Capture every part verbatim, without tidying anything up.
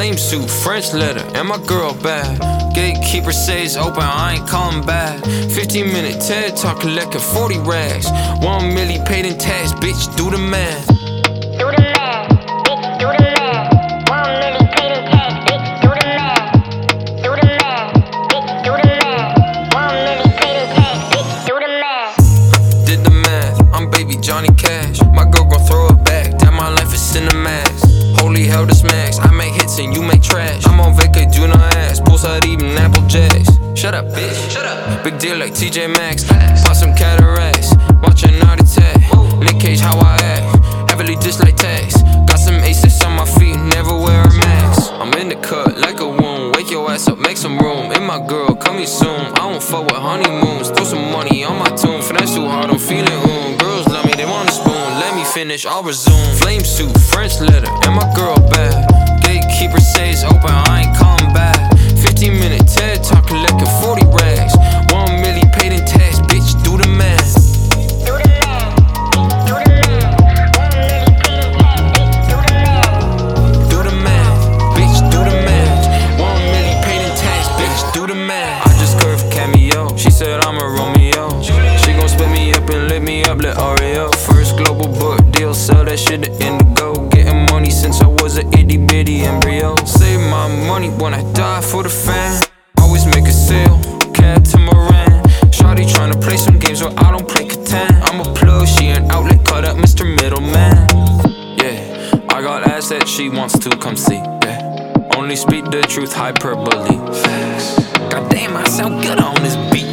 flame suit, French letter, and my girl bad. Gatekeeper says open, I ain't calling back. fifteen minute TED Talk collecting forty rags. One milli paid in tax, bitch, do the math. Do the math, bitch, do the math. One milli paid in tax, bitch, do the math. Do the math, bitch, do the math. One milli paid in tax, bitch, do the math. Did the math, I'm baby Johnny Cash. My girl gon' throw it back, that my life is cinemax. Holy hell, this max, I make hits and you make trash. I'm on vacay, do no ass, poolside eating Apple Jacks. Shut up, bitch, shut up. Big deal like T J Maxx. Bought some cataracts, watching Art Attack. Nick Cage, how I act, heavily dish like tax. Got some aces on my feet, never wear a mask. I'm in the cut like a wound, wake your ass up, make some room. And my girl, coming soon, I don't fuck with honeymoons. Throw some money on my tune, finesse too hard, I'm feeling oom. Girls love me, they want a spoon, let me finish, I'll resume. Flame suit, French letter, and my girl bad. Gatekeeper says open, I ain't calling back. fifteen minute TED Talk collecting forty rags. One milli paid in tax, bitch, do the math. Do the math, bitch, do the math. One milli paid in tax, bitch, do the math. Do the math, bitch, do the math. One milli paid in tax, bitch, do the math. I just curved cameo, she said I'm a Romeo. She gon' split me up and lit me up like Oreo. First global book deal, sell that shit to Indigo. Getting money since I was an itty bitty embryo. Save my money when I die for the fam. Always make a sale, cab to Moran. Shawty tryna play some games where I don't play Catan. I'm a plug, she an outlet, cut up Mister Middleman. Yeah, I got ass that she wants to come see. Yeah, only speak the truth, hyperbole. Facts. Goddamn, I sound good on this beach.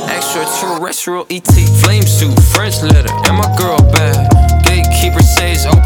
Extraterrestrial E T, flame suit, French letter, and my girl bad. Gatekeeper says